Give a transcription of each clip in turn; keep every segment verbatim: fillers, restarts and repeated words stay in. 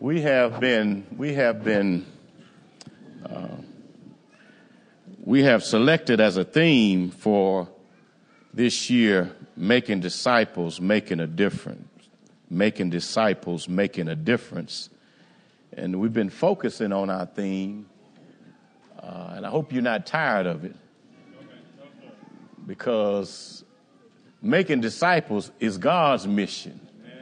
we have been, we have been, uh, we have selected as a theme for this year, making disciples, making a difference, making disciples, making a difference. And we've been focusing on our theme, uh, and I hope you're not tired of it, because making disciples is God's mission,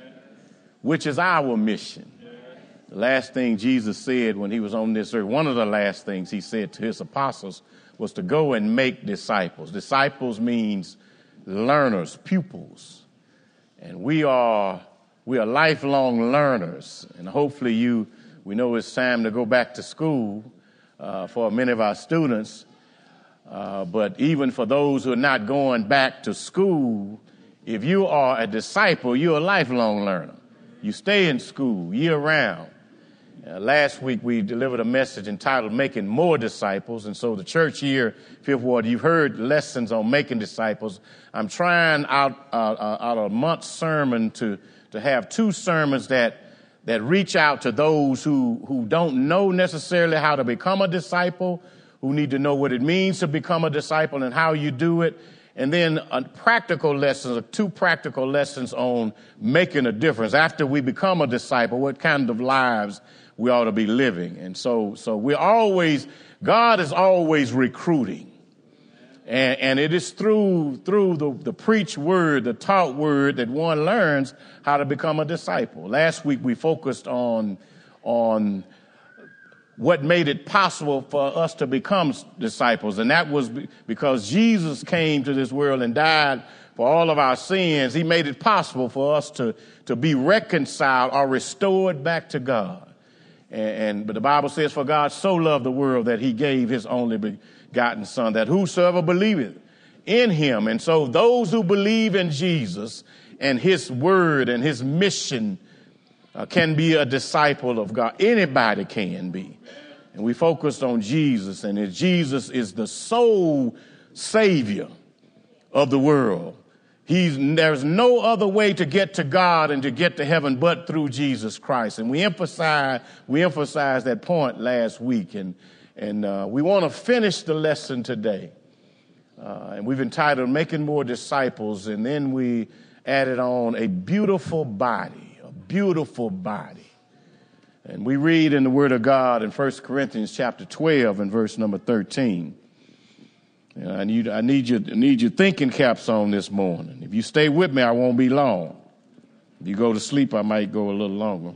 which is our mission. The last thing Jesus said when he was on this earth, one of the last things he said to his apostles was to go and make disciples. Disciples means learners, pupils. And we are we are lifelong learners. And hopefully you, we know it's time to go back to school uh, for many of our students. Uh, but even for those who are not going back to school, if you are a disciple, you're a lifelong learner. You stay in school year round. Uh, last week we delivered a message entitled Making More Disciples. And so the church here, Fifth Ward, you've heard lessons on making disciples. I'm trying out, uh, uh, out of a month's sermon to, to have two sermons that, that reach out to those who, who don't know necessarily how to become a disciple, who need to know what it means to become a disciple and how you do it. And then a practical lessons, two practical lessons on making a difference. After we become a disciple, what kind of lives we ought to be living. And so, so we're always, God is always recruiting. And, and it is through, through the, the preached word, the taught word, that one learns how to become a disciple. Last week we focused on, on what made it possible for us to become disciples. And that was because Jesus came to this world and died for all of our sins. He made it possible for us to, to be reconciled or restored back to God. And, and but the Bible says, for God so loved the world that he gave his only begotten son, that whosoever believeth in him. And so those who believe in Jesus and his word and his mission uh, can be a disciple of God. Anybody can be. And we focused on Jesus, and Jesus is the sole Savior of the world. He's, there's no other way to get to God and to get to heaven but through Jesus Christ. And we emphasize, we emphasized that point last week, and, and uh, we want to finish the lesson today. Uh, and we've entitled Making More Disciples, and then we added on a beautiful body, a beautiful body. And we read in the Word of God in First Corinthians chapter twelve and verse number thirteen. You know, I need I need you I need your thinking caps on this morning. If you stay with me, I won't be long. If you go to sleep, I might go a little longer.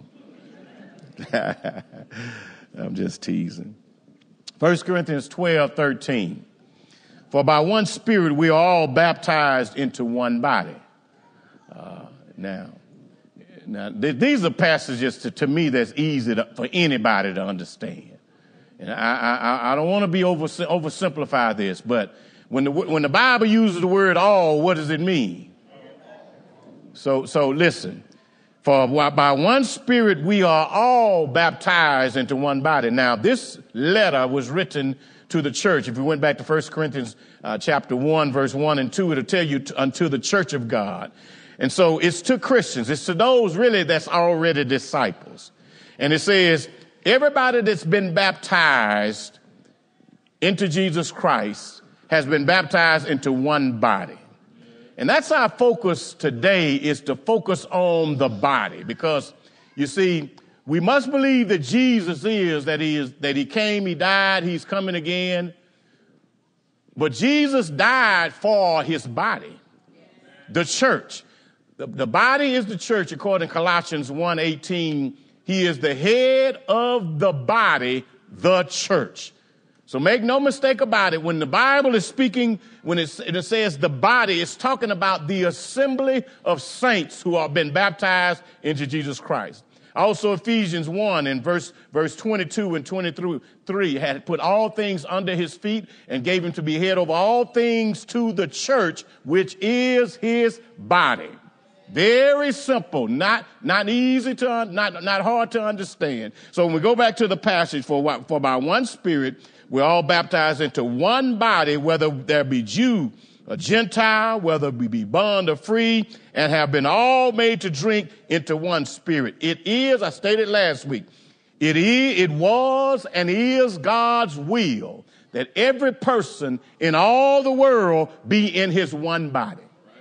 I'm just teasing. First Corinthians twelve, thirteen. For by one Spirit we are all baptized into one body. Uh, now. Now, th- these are passages to, to me that's easy to, for anybody to understand. And I, I, I don't want to be over, oversimplify this, but when the, when the Bible uses the word all, what does it mean? So, so listen, for by one Spirit we are all baptized into one body. Now, this letter was written to the church. If you went back to First Corinthians uh, chapter one, verse one and two, it'll tell you to, unto the church of God. And so it's to Christians. It's to those really that's already disciples. And it says, everybody that's been baptized into Jesus Christ has been baptized into one body. And that's our focus today, is to focus on the body. Because, you see, we must believe that Jesus is, that he is, that he came, he died, he's coming again. But Jesus died for his body, the church. The, the body is the church, according to Colossians one eighteen. He is the head of the body, the church. So make no mistake about it. When the Bible is speaking, when it, it says the body, it's talking about the assembly of saints who have been baptized into Jesus Christ. Also, Ephesians one and verse, verse twenty-two and twenty-three had put all things under his feet and gave him to be head over all things to the church, which is his body. Very simple, not, not easy to, not, not hard to understand. So when we go back to the passage, for, for by one Spirit, we're all baptized into one body, whether there be Jew a Gentile, whether we be bond or free, and have been all made to drink into one spirit. It is, I stated last week, it is, it was and is God's will that every person in all the world be in his one body.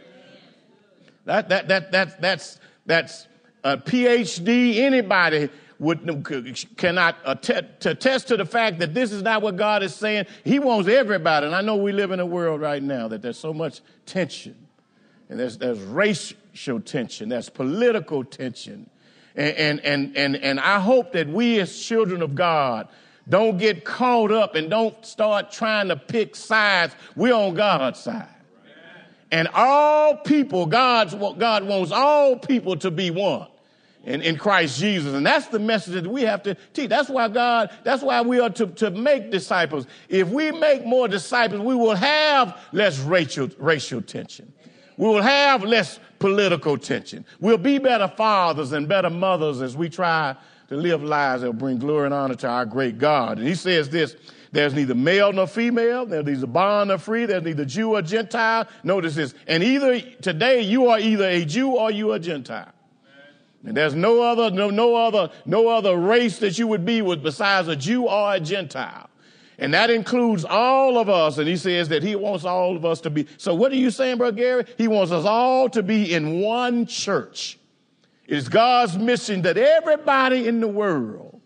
That, that, that, that, that's, that's a P H D. Anybody would, cannot attest, attest to the fact that this is not what God is saying. He wants everybody. And I know we live in a world right now that there's so much tension. And there's, there's racial tension. There's political tension. And, and, and, and, and I hope that we as children of God don't get caught up and don't start trying to pick sides. We're on God's side. And all people, God's, God wants all people to be one in, in Christ Jesus. And that's the message that we have to teach. That's why God, that's why we are to, to make disciples. If we make more disciples, we will have less racial, racial tension. We will have less political tension. We'll be better fathers and better mothers as we try to live lives that will bring glory and honor to our great God. And he says this, there's neither male nor female, there's neither bond nor free, there's neither Jew or Gentile. Notice this, and either today you are either a Jew or you are a Gentile. And there's no other, no, no other, no other race that you would be with besides a Jew or a Gentile. And that includes all of us. And he says that he wants all of us to be. So what are you saying, Brother Gary? He wants us all to be in one church. It is God's mission that everybody in the world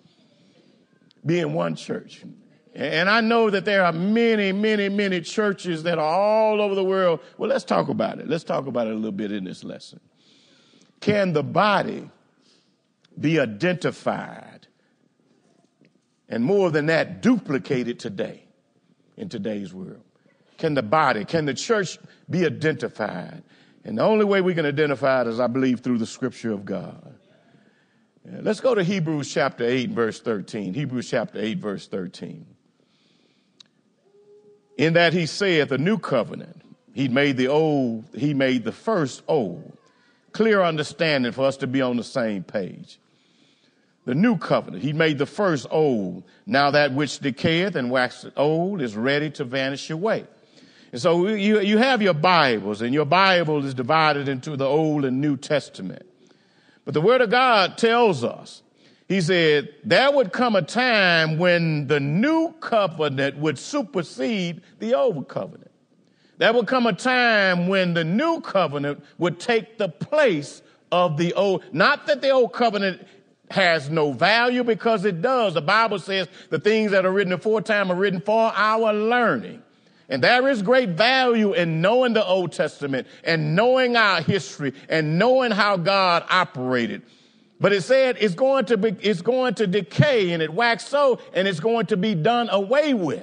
be in one church. And I know that there are many, many, many churches that are all over the world. Well, let's talk about it. Let's talk about it a little bit in this lesson. Can the body be identified? And more than that, duplicated today in today's world. Can the body, can the church be identified? And the only way we can identify it is, I believe, through the scripture of God. Yeah, let's go to Hebrews chapter eight, verse thirteen. Hebrews chapter eight, verse thirteen. In that he saith, the new covenant, he made the old, he made the first old. Clear understanding for us to be on the same page. The new covenant, he made the first old. Now that which decayeth and waxeth old is ready to vanish away. And so you, you have your Bibles, and your Bible is divided into the Old and New Testament. But the Word of God tells us, he said, there would come a time when the new covenant would supersede the old covenant. There would come a time when the new covenant would take the place of the old. Not that the old covenant has no value, because it does. The Bible says the things that are written aforetime are written for our learning. And there is great value in knowing the Old Testament and knowing our history and knowing how God operated. But it said it's going to be, it's going to decay and it waxed so, and it's going to be done away with.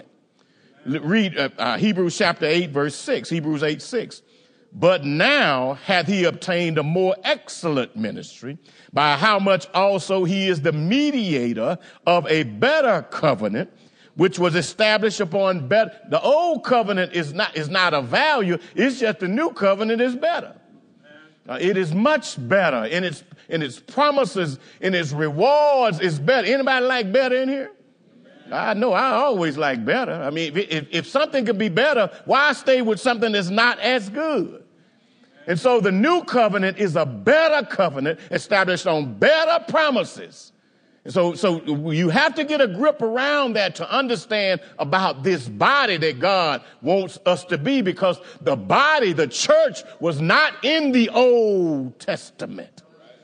Read uh, uh, Hebrews chapter eight, verse six, Hebrews eight, six. But now hath he obtained a more excellent ministry, by how much also he is the mediator of a better covenant, which was established upon better. The old covenant is not, is not of value. It's just the new covenant is better. Uh, it is much better in its, in its promises, in its rewards is better. Anybody like better in here? I know I always like better. I mean, if, if something could be better, why stay with something that's not as good? And so the new covenant is a better covenant established on better promises. And so, so you have to get a grip around that to understand about this body that God wants us to be, because the body, the church, was not in the Old Testament.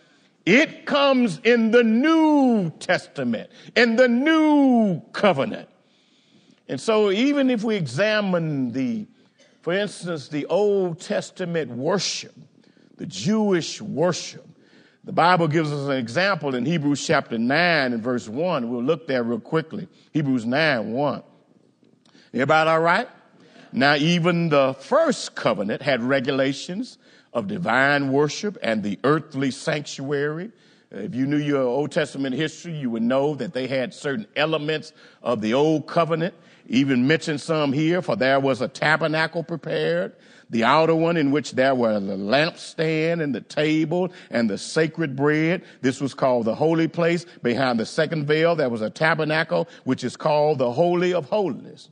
It comes in the New Testament, in the new covenant. And so even if we examine the, for instance, the Old Testament worship, the Jewish worship, the Bible gives us an example in Hebrews chapter nine and verse one. We'll look there real quickly. Hebrews nine, one. Everybody all right? Now, even the first covenant had regulations of divine worship and the earthly sanctuary. If you knew your Old Testament history, you would know that they had certain elements of the old covenant. Even mentioned some here, for there was a tabernacle prepared, the outer one in which there were the lampstand and the table and the sacred bread. This was called the holy place. Behind the second veil, there was a tabernacle, which is called the Holy of Holies.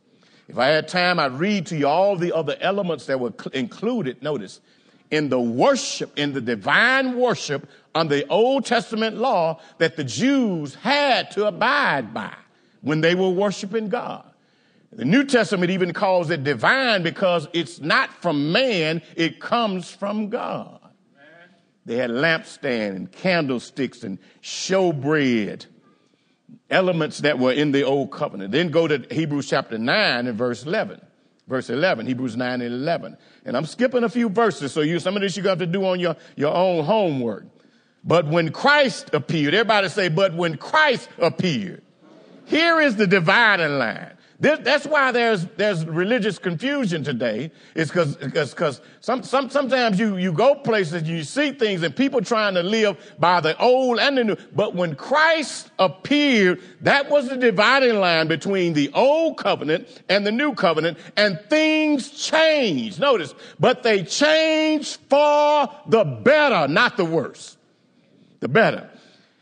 If I had time, I'd read to you all the other elements that were included, notice, in the worship, in the divine worship under the Old Testament law that the Jews had to abide by when they were worshiping God. The New Testament even calls it divine because it's not from man, it comes from God. Amen. They had lampstand and candlesticks and showbread, elements that were in the Old Covenant. Then go to Hebrews chapter nine and verse eleven. Verse eleven, Hebrews nine and eleven. And I'm skipping a few verses, so you some of this you're going to have to do on your, your own homework. But when Christ appeared, everybody say, but when Christ appeared, here is the dividing line. This, that's why there's there's religious confusion today. It's because because because some, some sometimes you you go places and you see things and people trying to live by the old and the new. But when Christ appeared, that was the dividing line between the old covenant and the new covenant, and things changed. Notice, but they changed for the better, not the worse. The better.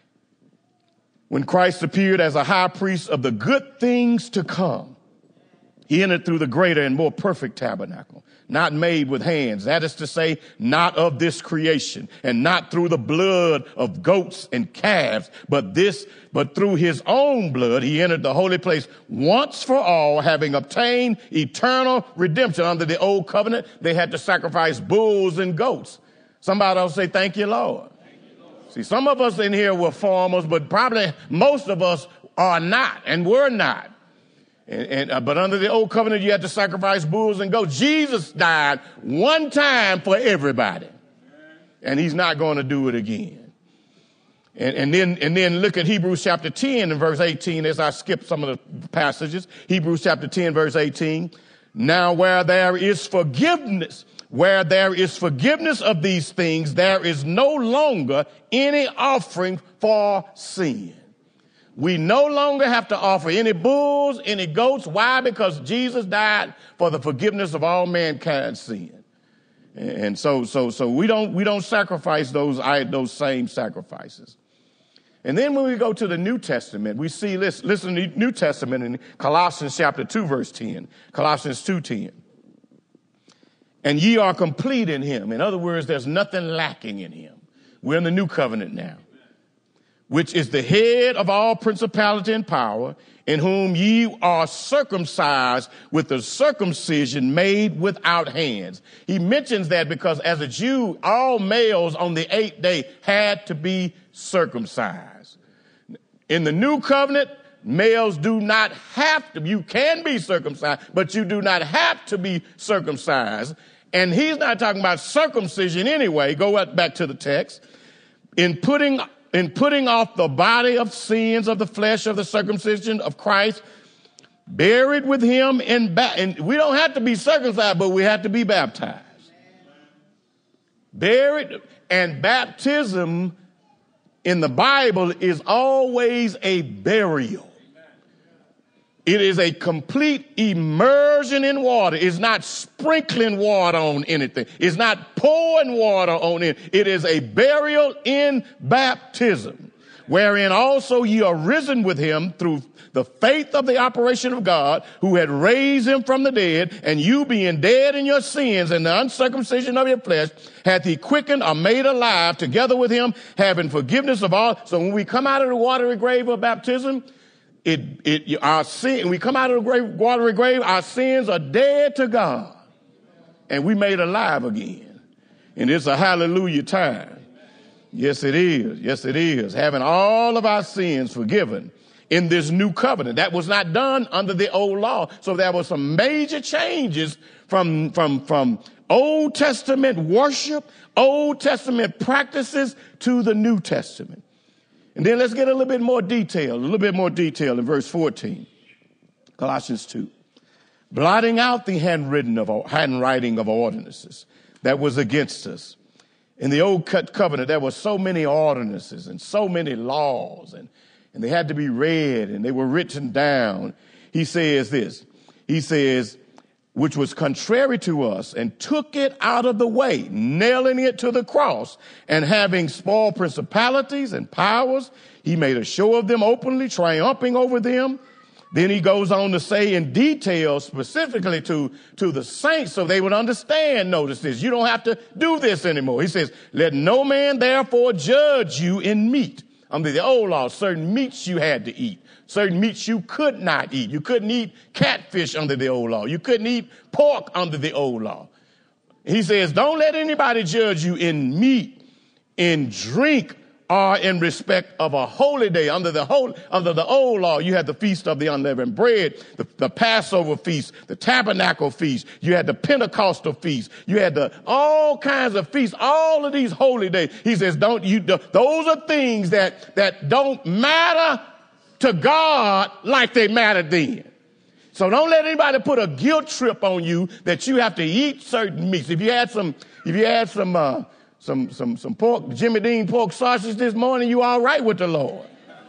When Christ appeared as a high priest of the good things to come, he entered through the greater and more perfect tabernacle, not made with hands. That is to say, not of this creation, and not through the blood of goats and calves, but this, but through his own blood, he entered the holy place once for all, having obtained eternal redemption. Under the old covenant, they had to sacrifice bulls and goats. Somebody else say, thank you, Lord. See, some of us in here were farmers, but probably most of us are not and were not. And, and uh, but under the old covenant, you had to sacrifice bulls and goats. Jesus died one time for everybody, and he's not going to do it again. And, and then and then look at Hebrews chapter ten and verse eighteen as I skip some of the passages. Hebrews chapter ten, verse eighteen. Now where there is forgiveness, Where there is forgiveness of these things, there is no longer any offering for sin. We no longer have to offer any bulls, any goats. Why? Because Jesus died for the forgiveness of all mankind's sin. And so, so, so we don't, we don't sacrifice those, those same sacrifices. And then when we go to the New Testament, we see, listen, listen to the New Testament in Colossians chapter two, verse ten, Colossians two ten. And ye are complete in him. In other words, there's nothing lacking in him. We're in the new covenant now, which is the head of all principality and power, in whom ye are circumcised with the circumcision made without hands. He mentions that because as a Jew, all males on the eighth day had to be circumcised. In the new covenant, males do not have to. You can be circumcised, but you do not have to be circumcised. And he's not talking about circumcision anyway. Go back to the text. In putting, in putting off the body of sins of the flesh of the circumcision of Christ, buried with him in ba- and we don't have to be circumcised, but we have to be baptized. Buried, and baptism in the Bible is always a burial. It is a complete immersion in water. It's not sprinkling water on anything. It's not pouring water on it. It is a burial in baptism, wherein also ye are risen with him through the faith of the operation of God, who had raised him from the dead, and you being dead in your sins and the uncircumcision of your flesh, hath he quickened or made alive together with him, having forgiveness of all. So when we come out of the watery grave of baptism, It, it, our sin, we come out of the grave, watery grave, our sins are dead to God, and we made alive again. And it's a hallelujah time. Yes, it is. Yes, it is. Having all of our sins forgiven in this new covenant. That was not done under the old law. So there were some major changes from, from, from Old Testament worship, Old Testament practices to the New Testament. And then let's get a little bit more detail, a little bit more detail in verse fourteen, Colossians two. Blotting out the handwritten of, handwriting of ordinances that was against us. In the old covenant, there were so many ordinances and so many laws, and, and they had to be read, and they were written down. He says this, he says, which was contrary to us, and took it out of the way, nailing it to the cross, and having spoiled principalities and powers, he made a show of them openly, triumphing over them. Then he goes on to say in detail, specifically to, to the saints, so they would understand, notice this, you don't have to do this anymore. He says, let no man therefore judge you in meat. Under the old law, certain meats you had to eat. Certain meats you could not eat. You couldn't eat catfish under the old law. You couldn't eat pork under the old law. He says, don't let anybody judge you in meat, in drink, or in respect of a holy day. Under the whole, under the old law, you had the feast of the unleavened bread, the, the Passover feast, the tabernacle feast. You had the Pentecostal feast. You had the all kinds of feasts, all of these holy days. He says, don't you, those are things that, that don't matter to God like they mattered then. So don't let anybody put a guilt trip on you that you have to eat certain meats. If you had some, if you had some, uh, Some, some, some pork, Jimmy Dean pork sausage this morning, you all right with the Lord.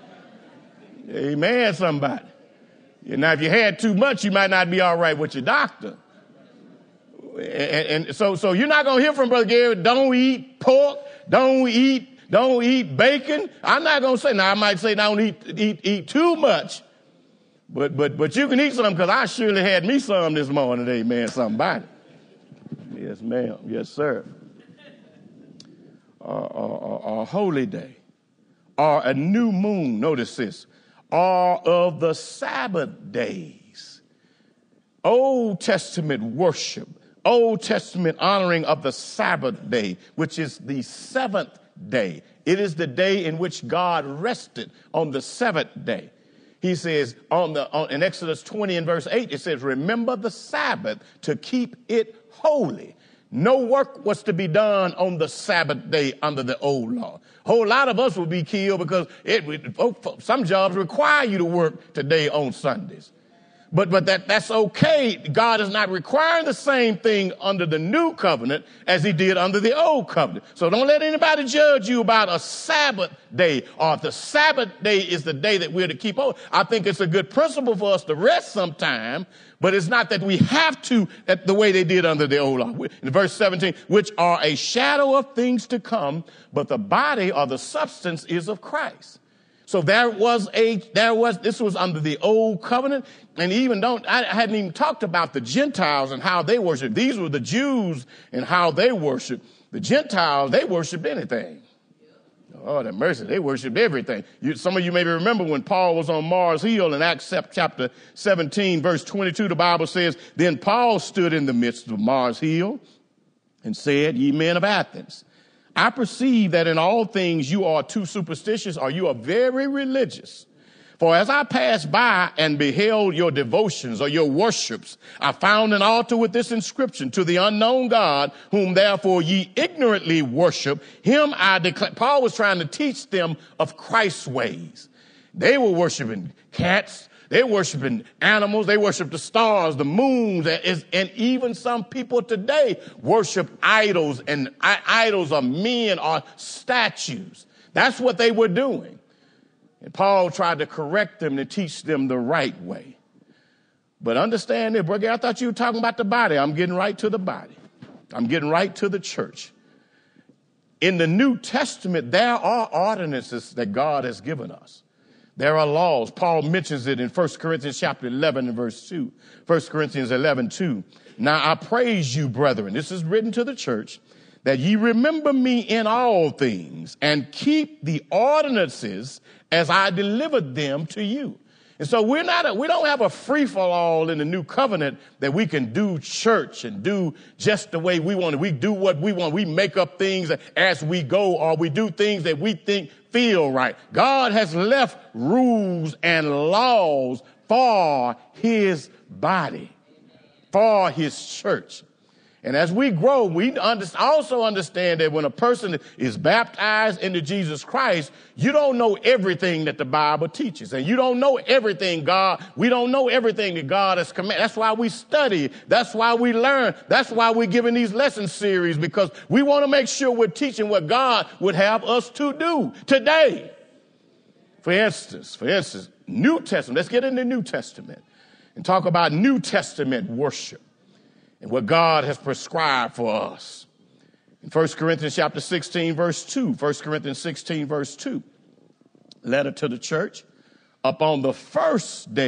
Amen, somebody. Now, if you had too much, you might not be all right with your doctor. And, and so, so you're not going to hear from Brother Gary, don't eat pork, don't eat, don't eat bacon. I'm not going to say, now I might say don't eat, eat, eat too much, but, but, but you can eat some because I surely had me some this morning, amen, somebody. Yes, ma'am. Yes, sir. Or, or, or a holy day, or a new moon, notice this, or of the Sabbath days. Old Testament worship, Old Testament honoring of the Sabbath day, which is the seventh day. It is the day in which God rested on the seventh day. He says on the on, in Exodus twenty and verse eight, it says, remember the Sabbath to keep it holy. No work was to be done on the Sabbath day under the old law. A whole lot of us would be killed because it, some jobs require you to work today on Sundays. But, but that, that's okay. God is not requiring the same thing under the new covenant as he did under the old covenant. So don't let anybody judge you about a Sabbath day, or if the Sabbath day is the day that we're to keep on. I think it's a good principle for us to rest sometime, but it's not that we have to at the way they did under the old law. In verse seventeen, which are a shadow of things to come, but the body or the substance is of Christ. So there was a, there was, this was under the old covenant. And even don't, I hadn't even talked about the Gentiles and how they worship. These were the Jews and how they worship. The Gentiles, they worshiped anything. Oh, the mercy, they worshiped everything. You, some of you maybe remember when Paul was on Mars Hill in Acts chapter seventeen, verse twenty-two, the Bible says, then Paul stood in the midst of Mars Hill and said, ye men of Athens, I perceive that in all things you are too superstitious, or you are very religious. For as I passed by and beheld your devotions or your worships, I found an altar with this inscription, to the unknown God, whom therefore ye ignorantly worship, him I declare. Paul was trying to teach them of Christ's ways. They were worshiping cats. They worshiping animals. They worship the stars, the moons, and even some people today worship idols, and idols are men or statues. That's what they were doing. And Paul tried to correct them to teach them the right way. But understand this, brother, I thought you were talking about the body. I'm getting right to the body. I'm getting right to the church. In the New Testament, there are ordinances that God has given us. There are laws. Paul mentions it in First Corinthians chapter eleven and verse two. First Corinthians eleven, two. Now I praise you, brethren. This is written to the church, that ye remember me in all things and keep the ordinances as I delivered them to you. And so we're not, a, we don't have a free for all in the new covenant that we can do church and do just the way we want it. We do what we want. We make up things as we go, or we do things that we think feel right. God has left rules and laws for his body, for his church. And as we grow, we also understand that when a person is baptized into Jesus Christ, you don't know everything that the Bible teaches. And you don't know everything God, we don't know everything that God has commanded. That's why we study. That's why we learn. That's why we're giving these lesson series, because we want to make sure we're teaching what God would have us to do today. For instance, for instance, New Testament. Let's get into New Testament and talk about New Testament worship and what God has prescribed for us. In First Corinthians chapter sixteen, verse two, First Corinthians sixteen, verse two, letter to the church, upon the first day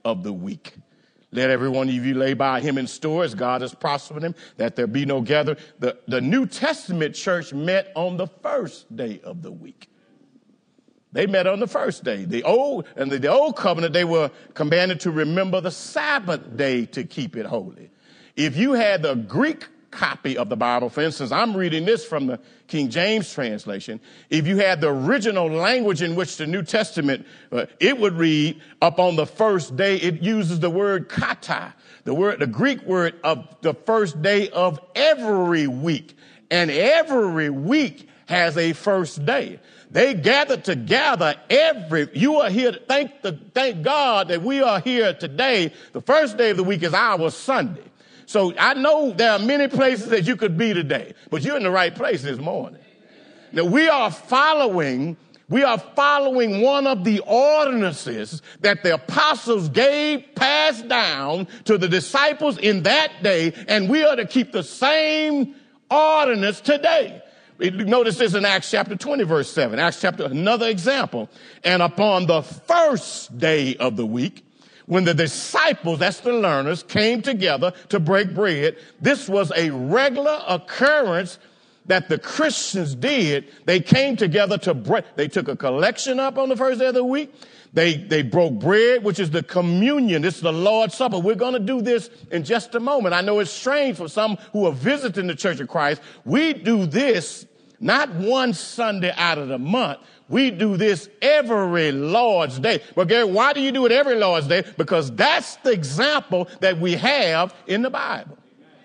of the week. Let every one of you lay by him in store as God has prospered him, that there be no gather. The, the New Testament church met on the first day of the week. They met on the first day. The old and the, the old covenant, they were commanded to remember the Sabbath day to keep it holy. If you had the Greek copy of the Bible, for instance, I'm reading this from the King James translation. If you had the original language in which the New Testament, uh, it would read, upon the first day, it uses the word kata, the word, the Greek word of the first day of every week. And every week has a first day. They gather together every, you are here, to thank the, thank God that we are here today. The first day of the week is our Sunday. So I know there are many places that you could be today, but you're in the right place this morning. Now we are following, we are following one of the ordinances that the apostles gave, passed down to the disciples in that day, and we are to keep the same ordinance today. Notice this in Acts chapter twenty, verse seven. Acts chapter, another example. And upon the first day of the week, when the disciples, that's the learners, came together to break bread, this was a regular occurrence that the Christians did. They came together to break. They took a collection up on the first day of the week. They, they broke bread, which is the communion. This is the Lord's Supper. We're going to do this in just a moment. I know it's strange for some who are visiting the Church of Christ. We do this not one Sunday out of the month. We do this every Lord's Day. But Gary, why do you do it every Lord's Day? Because that's the example that we have in the Bible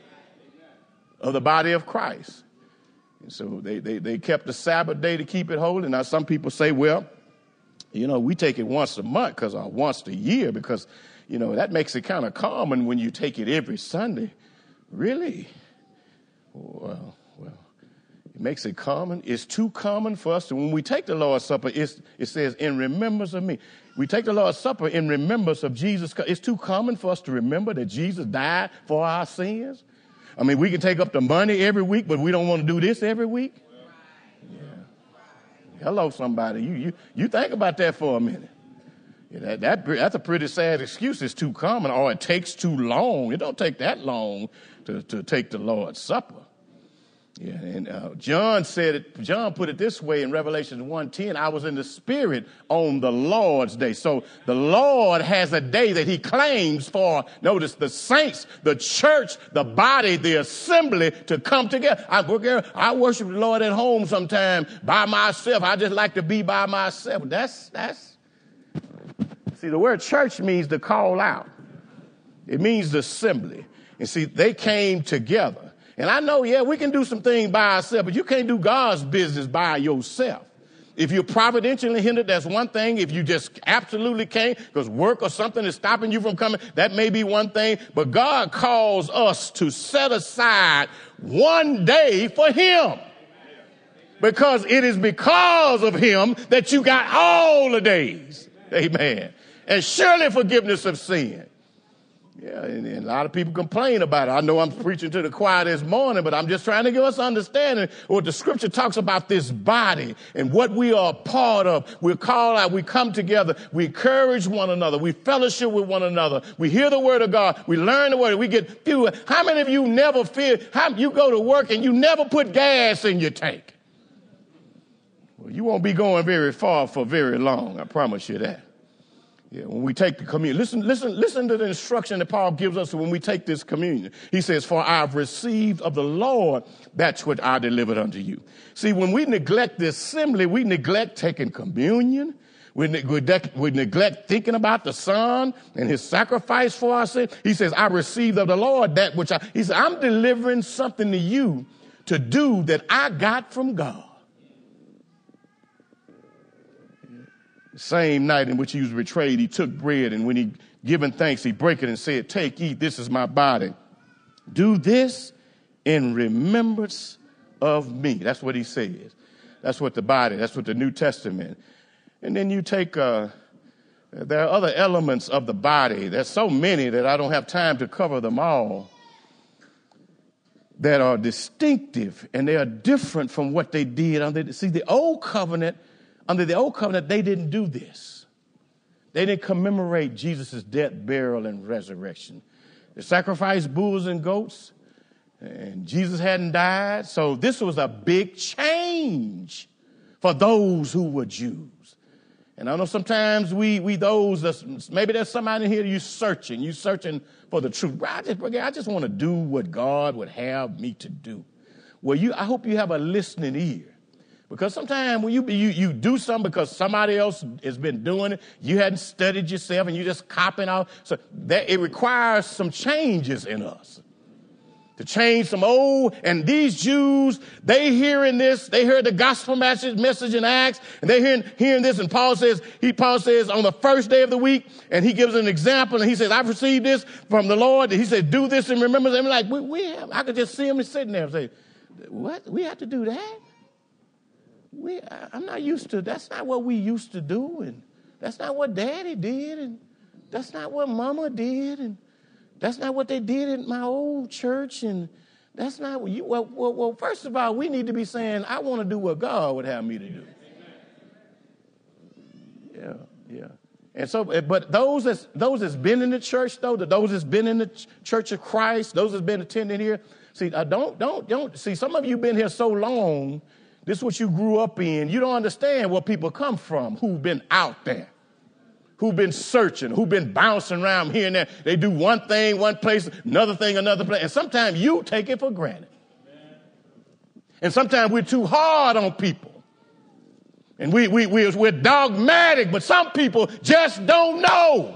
of the body of Christ. And so they, they, they kept the Sabbath day to keep it holy. Now, some people say, well, you know, we take it once a month because or once a year because, you know, that makes it kind of common when you take it every Sunday. Really? Well, well. It makes it common. It's too common for us to, when we take the Lord's Supper, it's, it says, in remembrance of me. We take the Lord's Supper in remembrance of Jesus. It's too common for us to remember that Jesus died for our sins. I mean, we can take up the money every week, but we don't want to do this every week. Yeah. Hello, somebody. You, you, you think about that for a minute. Yeah, that, that, that's a pretty sad excuse. It's too common, or it takes too long. It don't take that long to, to take the Lord's Supper. Yeah, and uh, John said it, John put it this way in Revelation one ten, I was in the Spirit on the Lord's day. So the Lord has a day that he claims for, notice, the saints, the church, the body, the assembly to come together. I, I worship the Lord at home sometime by myself. I just like to be by myself. That's, that's, see, the word church means to call out. It means the assembly. And see, they came together. And I know, yeah, we can do some things by ourselves, but you can't do God's business by yourself. If you're providentially hindered, that's one thing. If you just absolutely can't because work or something is stopping you from coming, that may be one thing. But God calls us to set aside one day for him. Because it is because of him that you got all the days. Amen. And surely forgiveness of sin. Yeah, and, and a lot of people complain about it. I know I'm preaching to the choir this morning, but I'm just trying to give us understanding what the scripture talks about this body and what we are a part of. We call out, we come together, we encourage one another, we fellowship with one another, we hear the word of God, we learn the word, we get fewer. How many of you never feel, how you go to work and you never put gas in your tank? Well, you won't be going very far for very long, I promise you that. Yeah, when we take the communion, listen, listen, listen to the instruction that Paul gives us when we take this communion. He says, for I've received of the Lord that's what I delivered unto you. See, when we neglect the assembly, we neglect taking communion. We, ne- we, de- we neglect thinking about the Son and his sacrifice for our sin. He says, I received of the Lord that which I, he said, I'm delivering something to you to do that I got from God. Same night in which he was betrayed, he took bread, and when he given thanks, he broke it and said, take, eat, this is my body. Do this in remembrance of me. That's what he says. That's what the body, that's what the New Testament. And then you take, uh, there are other elements of the body. There's so many that I don't have time to cover them all, that are distinctive, and they are different from what they did under the, see, the old covenant. Under the old covenant, they didn't do this. They didn't commemorate Jesus' death, burial, and resurrection. They sacrificed bulls and goats, and Jesus hadn't died. So this was a big change for those who were Jews. And I know sometimes we, we those, that's, maybe there's somebody in here, you searching, you searching for the truth. I just, I just want to do what God would have me to do. Well, you, I hope you have a listening ear. Because sometimes when you, you, you do something because somebody else has been doing it, you hadn't studied yourself and you just copying out. So that it requires some changes in us. To change some old, and these Jews, they hearing this, they heard the gospel message, message in Acts, and they hearing, hearing this, and Paul says, he, Paul says on the first day of the week, and he gives an example, and he says, I've received this from the Lord, and he said, do this and remember them. Like, we, we have, I could just see him sitting there and say, what, we have to do that? We, I, I'm not used to, that's not what we used to do, and that's not what Daddy did, and that's not what Mama did, and that's not what they did at my old church, and that's not what you, well, well, well, first of all, we need to be saying, I want to do what God would have me to do. Yeah, yeah. And so, but those that's, those that's been in the church, though, those that's been in the ch- Church of Christ, those that's been attending here, see, uh, don't, don't, don't, see, some of you been here so long, this is what you grew up in, you don't understand where people come from who've been out there. Who've been searching, who've been bouncing around here and there. They do one thing, one place, another thing, another place. And sometimes you take it for granted. And sometimes we're too hard on people. And we, we, we, we're dogmatic, but some people just don't know.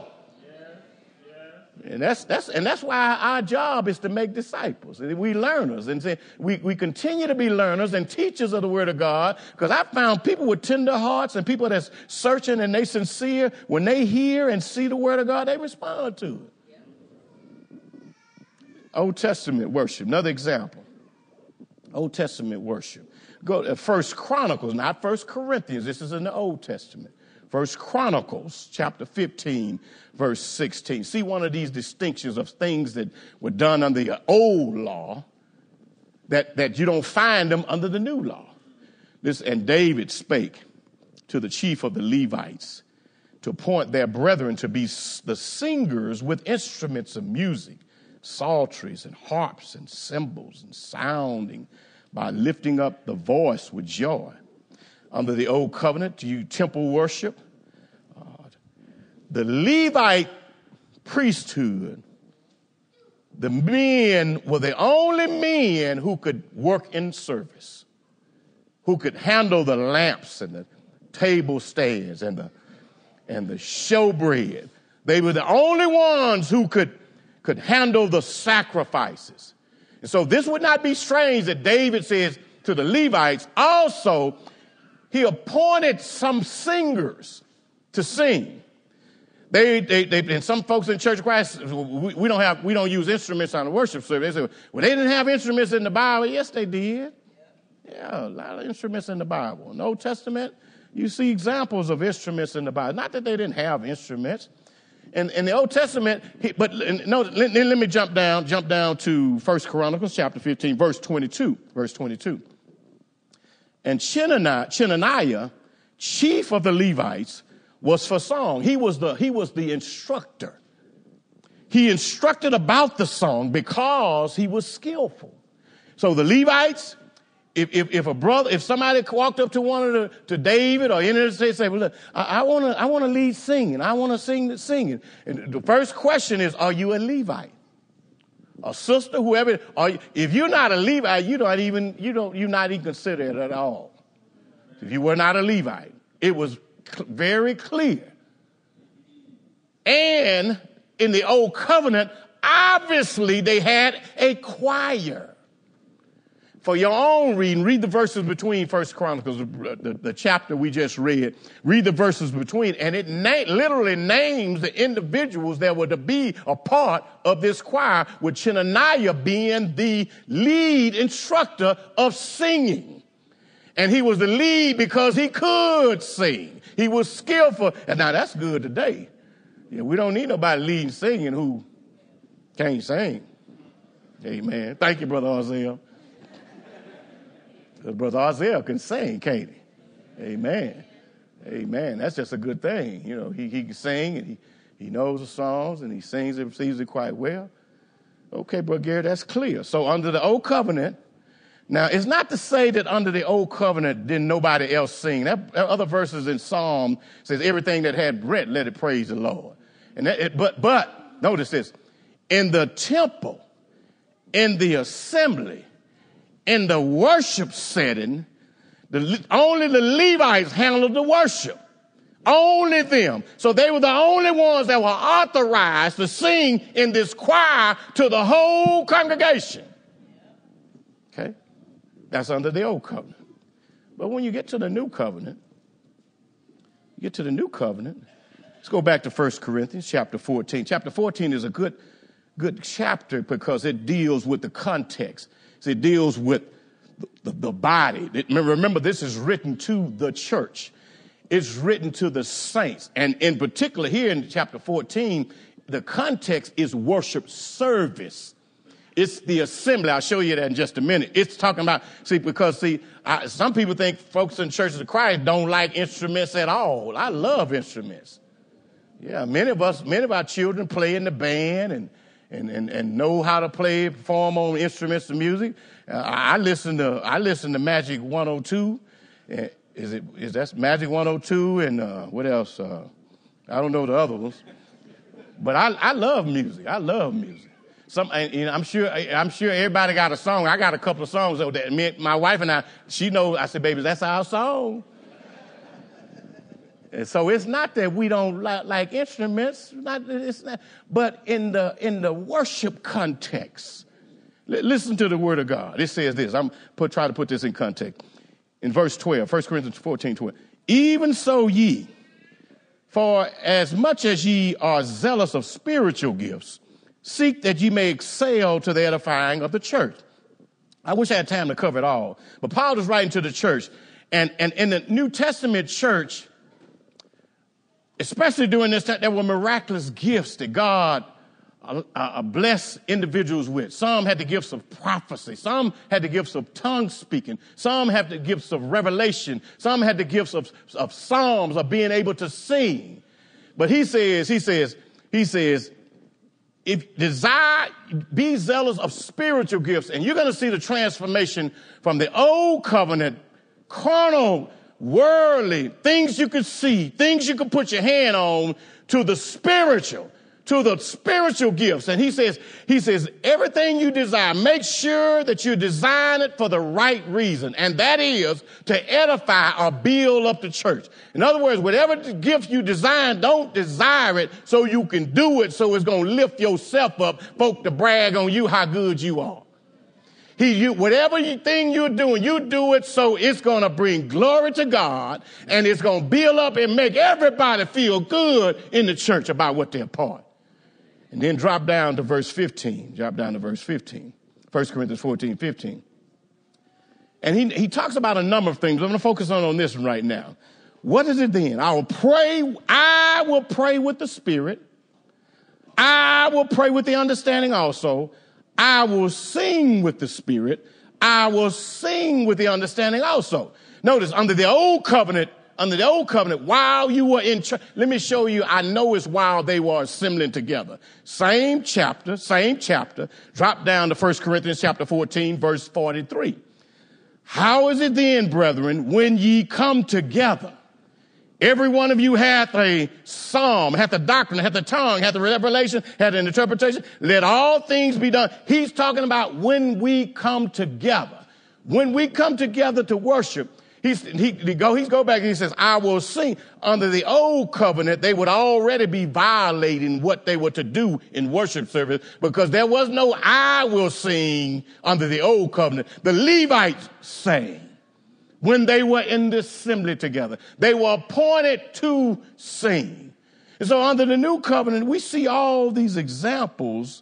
And that's, that's, and that's why our job is to make disciples. We learners. And say, we, we continue to be learners and teachers of the Word of God, because I found people with tender hearts and people that's searching and they sincere. When they hear and see the Word of God, they respond to it. Yeah. Old Testament worship, another example. Old Testament worship. Go to First Chronicles, not First Corinthians. This is in the Old Testament. First Chronicles, chapter fifteen, verse sixteen. See one of these distinctions of things that were done under the old law, that, that you don't find them under the new law. This, and David spake to the chief of the Levites to appoint their brethren to be the singers with instruments of music, psalteries and harps and cymbals, and sounding by lifting up the voice with joy. Under the old covenant, you temple worship. Uh, the Levite priesthood, the men were the only men who could work in service, who could handle the lamps and the table stands and the and the showbread. They were the only ones who could could handle the sacrifices. And so this would not be strange that David says to the Levites, also, he appointed some singers to sing. They, they, they, and some folks in Church of Christ, we, we don't have, we don't use instruments on the worship service. They say, well, they didn't have instruments in the Bible. Yes, they did. Yeah, a lot of instruments in the Bible. In the Old Testament, you see examples of instruments in the Bible. Not that they didn't have instruments. In, in the Old Testament, he, but no, let, let me jump down, jump down to First Chronicles chapter fifteen, verse twenty-two, verse twenty-two. And Chenaniah, chief of the Levites, was for song. He was the, he was the instructor. He instructed about the song because he was skillful. So the Levites, if, if, if a brother, if somebody walked up to one of the, to David or any of the, say, well, look, I want to, I want to lead singing. I want to sing singing. And the first question is, are you a Levite? A sister, whoever, or if you're not a Levite, you don't even, you don't, you're not even considered at all. If you were not a Levite, it was cl- very clear. And in the old covenant, obviously they had a choir. For your own reading, read the verses between First Chronicles, the, the, the chapter we just read. Read the verses between, and it na- literally names the individuals that were to be a part of this choir, with Chenaniah being the lead instructor of singing. And he was the lead because he could sing. He was skillful. And now that's good today. Yeah, we don't need nobody leading singing who can't sing. Amen. Thank you, Brother Isaiah. Brother Isaiah can sing, can't he? Amen. Amen. That's just a good thing. You know, he, he can sing and he, he knows the songs and he sings it, receives it quite well. Okay, Brother Gary, that's clear. So under the old covenant, now it's not to say that under the old covenant didn't nobody else sing. That, that other verses in Psalm says everything that had breath, let it praise the Lord. And that, it, but but notice this, in the temple, in the assembly, in the worship setting, the, only the Levites handled the worship. Only them. So they were the only ones that were authorized to sing in this choir to the whole congregation. Okay? That's under the old covenant. But when you get to the new covenant, you get to the new covenant, let's go back to First Corinthians chapter fourteen. Chapter fourteen is a good, good chapter because it deals with the context. So it deals with the, the, the body. It, remember, this is written to the church. It's written to the saints. And in particular, here in chapter fourteen, the context is worship service. It's the assembly. I'll show you that in just a minute. It's talking about, see, because, see, I, some people think folks in churches of Christ don't like instruments at all. I love instruments. Yeah, many of us, many of our children play in the band and and and, and know how to play, perform on instruments and music. Uh, I listen to I listen to Magic one oh two. Uh, is it is that Magic one oh two and uh, what else? Uh, I don't know the other ones, but I I love music. I love music. Some, you know, I'm sure I'm sure everybody got a song. I got a couple of songs though that me, my wife and I. She knows. I said, baby, that's our song. And so it's not that we don't like, like instruments, not, it's not, but in the in the worship context, l- listen to the word of God. It says this. I'm put try to put this in context. In verse twelve, First Corinthians fourteen, twelve. Even so ye, for as much as ye are zealous of spiritual gifts, seek that ye may excel to the edifying of the church. I wish I had time to cover it all, but Paul is writing to the church, and and in the New Testament church, especially during this time, there were miraculous gifts that God uh, uh, blessed individuals with. Some had the gifts of prophecy. Some had the gifts of tongue speaking. Some had the gifts of revelation. Some had the gifts of, of psalms, of being able to sing. But he says, he says, he says, if desire, be zealous of spiritual gifts. And you're going to see the transformation from the old covenant, carnal, worldly, things you could see, things you could put your hand on, to the spiritual, to the spiritual gifts. And he says, he says, everything you desire, make sure that you design it for the right reason. And that is to edify or build up the church. In other words, whatever gift you design, don't desire it so you can do it so it's going to lift yourself up, folk to brag on you how good you are. He, you, whatever you, thing you're doing, you do it so it's going to bring glory to God, and it's going to build up and make everybody feel good in the church about what they're part. And then drop down to verse fifteen. Drop down to verse fifteen. First Corinthians fourteen, fifteen. And he, he talks about a number of things. I'm going to focus on, on this one right now. What is it then? I will pray. I will pray with the Spirit. I will pray with the understanding also. I will sing with the Spirit. I will sing with the understanding also. Notice, under the old covenant, under the old covenant, while you were in church, let me show you, I know it's while they were assembling together. Same chapter, same chapter. Drop down to First Corinthians chapter fourteen, verse forty-three. How is it then, brethren, when ye come together? Every one of you hath a psalm, hath a doctrine, hath a tongue, hath a revelation, hath an interpretation. Let all things be done. He's talking about when we come together. When we come together to worship, he's, he, he go, he's go back and he says, I will sing. Under the old covenant, they would already be violating what they were to do in worship service because there was no I will sing under the old covenant. The Levites sang. When they were in the assembly together, they were appointed to sing. And so under the new covenant, we see all these examples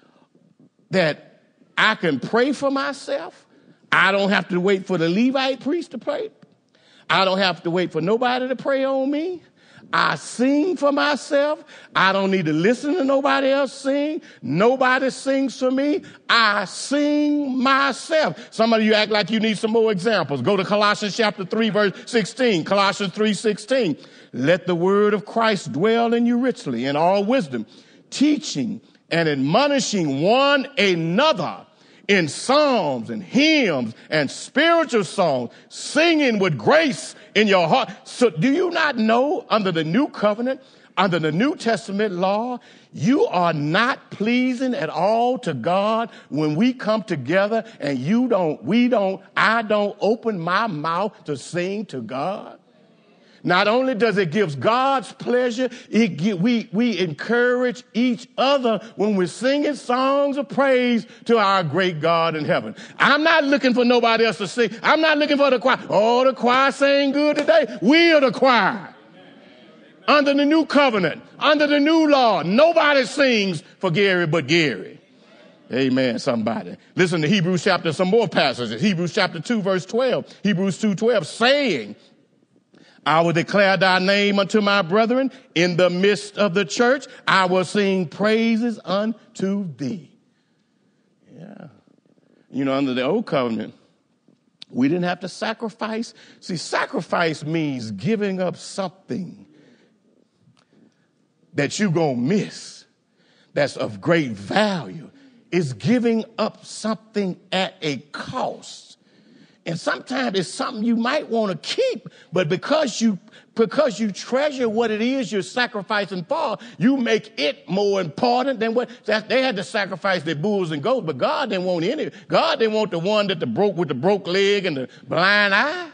that I can pray for myself. I don't have to wait for the Levite priest to pray. I don't have to wait for nobody to pray on me. I sing for myself. I don't need to listen to nobody else sing. Nobody sings for me. I sing myself. Some of you act like you need some more examples. Go to Colossians chapter three, verse sixteen. Colossians three sixteen. Let the word of Christ dwell in you richly in all wisdom, teaching and admonishing one another in psalms and hymns and spiritual songs, singing with grace in your heart. So do you not know, under the new covenant, under the New Testament law, you are not pleasing at all to God when we come together and you don't, we don't, I don't open my mouth to sing to God? Not only does it give God's pleasure, it give, we, we encourage each other when we're singing songs of praise to our great God in heaven. I'm not looking for nobody else to sing. I'm not looking for the choir. Oh, the choir sang good today. We are the choir. Under the new covenant, under the new law, nobody sings for Gary but Gary. Amen, somebody. Listen to Hebrews chapter, some more passages. Hebrews chapter two, verse twelve. Hebrews two twelve, saying, I will declare thy name unto my brethren. In the midst of the church, I will sing praises unto thee. Yeah. You know, under the old covenant, we didn't have to sacrifice. See, sacrifice means giving up something that you're going to miss that's of great value. It's giving up something at a cost. And sometimes it's something you might want to keep, but because you because you treasure what it is you're sacrificing for, you make it more important than what that, they had to sacrifice their bulls and goats, but God didn't want any. God didn't want the one that the broke with the broke leg and the blind eye.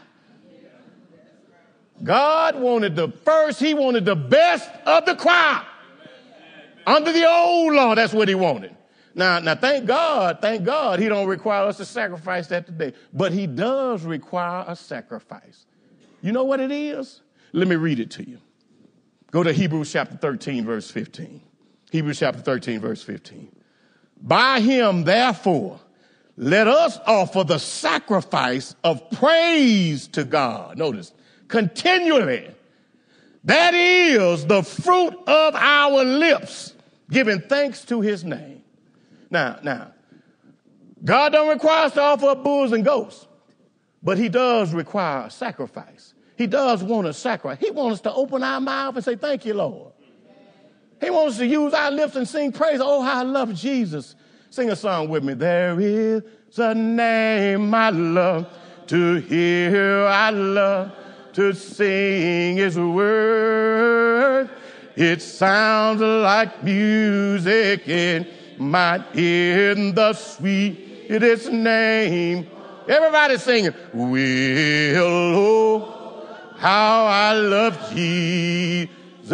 God wanted the first. He wanted the best of the crop. Under the old law, that's what he wanted. Now, now, thank God, thank God he don't require us to sacrifice that today. But he does require a sacrifice. You know what it is? Let me read it to you. Go to Hebrews chapter thirteen, verse fifteen. Hebrews chapter thirteen, verse fifteen. By him, therefore, let us offer the sacrifice of praise to God. Notice, continually. That is the fruit of our lips, giving thanks to his name. Now, now, God don't require us to offer up bulls and goats, but he does require a sacrifice. He does want a sacrifice. He wants us to open our mouth and say, thank you, Lord. He wants us to use our lips and sing praise. Oh, how I love Jesus. Sing a song with me. There is a name I love to hear, I love to sing his word. It sounds like music in my ear, in the sweetest name. Everybody singing. Will, oh, how I love Jesus.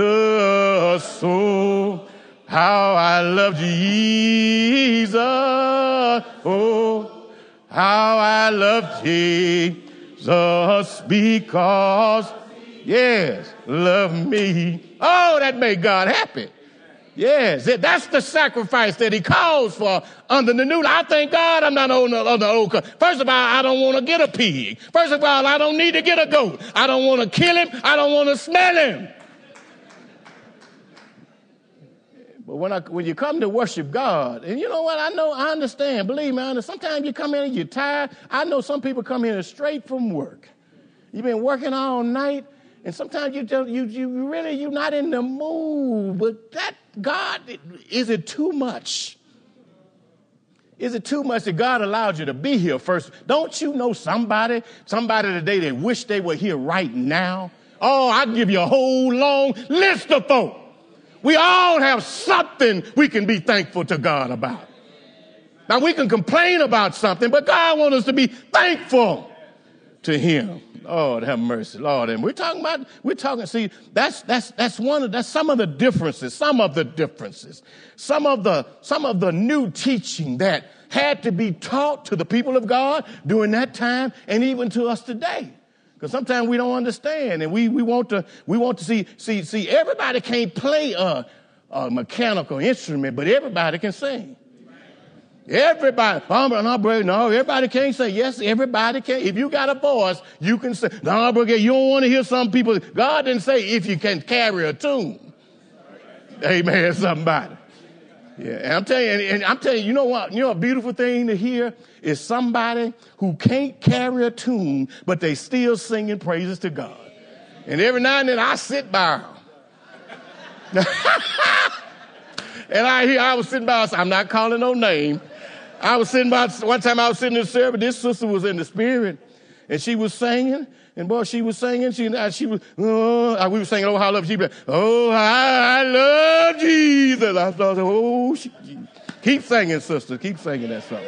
Oh, how I love Jesus. Oh, how I love Jesus because, yes, love me. Oh, that made God happy. Yes, that's the sacrifice that he calls for under the new. I thank God I'm not on the, on the old. First of all, I don't want to get a pig. First of all, I don't need to get a goat. I don't want to kill him. I don't want to smell him. But when I, when you come to worship God, and you know what, I know, I understand. Believe me, I understand. Sometimes you come in and you're tired. I know some people come in straight from work. You've been working all night. And sometimes you just, you, you really, you're not in the mood. But that, God, is it too much? Is it too much that God allowed you to be here first? Don't you know somebody, somebody today that wish they were here right now? Oh, I can give you a whole long list of folk. We all have something we can be thankful to God about. Now, we can complain about something, but God wants us to be thankful to him. Lord have mercy, Lord. And we're talking about, we're talking, see, that's, that's, that's one of, that's some of the differences, some of the differences, some of the, some of the new teaching that had to be taught to the people of God during that time and even to us today. Because sometimes we don't understand and we, we want to, we want to see, see, see, everybody can't play a, a mechanical instrument, but everybody can sing. Everybody, oh, no, brother, no, everybody can't say. Yes, everybody can. If you got a voice, you can say. No, brother, you don't want to hear some people. God didn't say if you can carry a tune. Amen, somebody. Yeah, and I'm telling you, and I'm telling you, you know what? You know a beautiful thing to hear is somebody who can't carry a tune, but they still singing praises to God. And every now and then I sit by them. And I hear, I was sitting by, I'm not calling no name. I was sitting by, one time I was sitting in the service, this sister was in the spirit, and she was singing, and boy, she was singing, she, she was, oh, we were singing, oh, how I love you. Oh, I, I love Jesus. I thought, oh, she, keep singing, sister, keep singing that song.